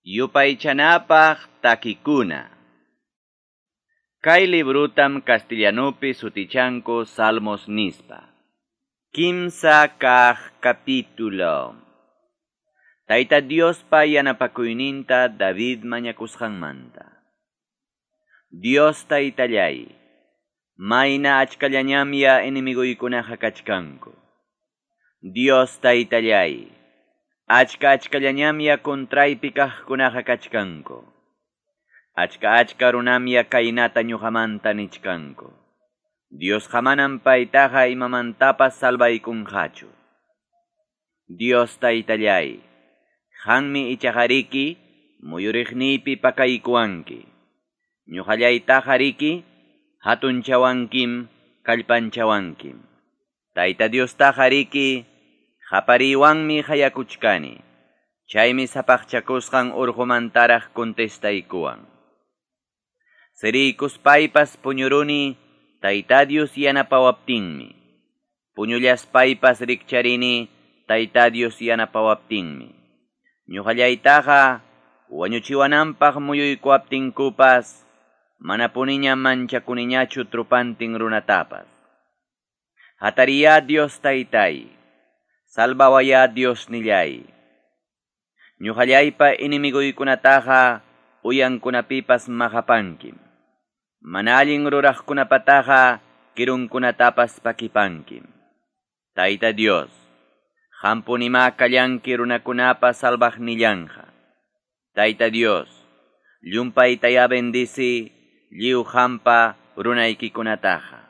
Yupaychanapaq takikuna. Kay librutam castellanopi sutichanku Salmos nispa. Kimsa kaq capítulo. Tayta Diospa yanapakuyninta David mañakusqanmanta. Dios taytallay, mayna achkallañamya inimiguykunaqa kachkanku. Dios taytallay, achkallañamya contraypi kaqkunaqa kachkanku. Achka runamya kaynata ñuqamanta nichkanku. Dios hamanan paytaqa imamantapas salvaykunqachu. Dios taytallay, qammi ichajariki muyuriqniypi pakaykuwanki. Ñuqallaytaqa riki hatunchawankim kallpanchawankim. Tayta Diostaqa riki qapariwanmi hayakuchkani. Chaymi sapaqchakusqan urqumantaraq contestaykuwan. Siriykuspaypas puñuruni Tayta Dios yanapawaptinmi. Puñullaspaypas rikcharini Tayta Dios yanapawaptinmi. Ñuqallaytaqa wañuchiwananpaq muyuykuaptinkupas mana puniña manchakuniñachu trupantin runatapas. Hatariya Dios Taytay, salvawaya Dios nillay. Ñuqallaypa inimiguykunataqa uyankunapipas maqapankim. Mana allin ruraqkunapataqa kirunkunatapas pakipankim. Tayta Dios, qampunima kallanki runakunapa salvaqnillanqa. Tayta Dios, llumpaytaya bendisi lliw qampa runaykikunataqa.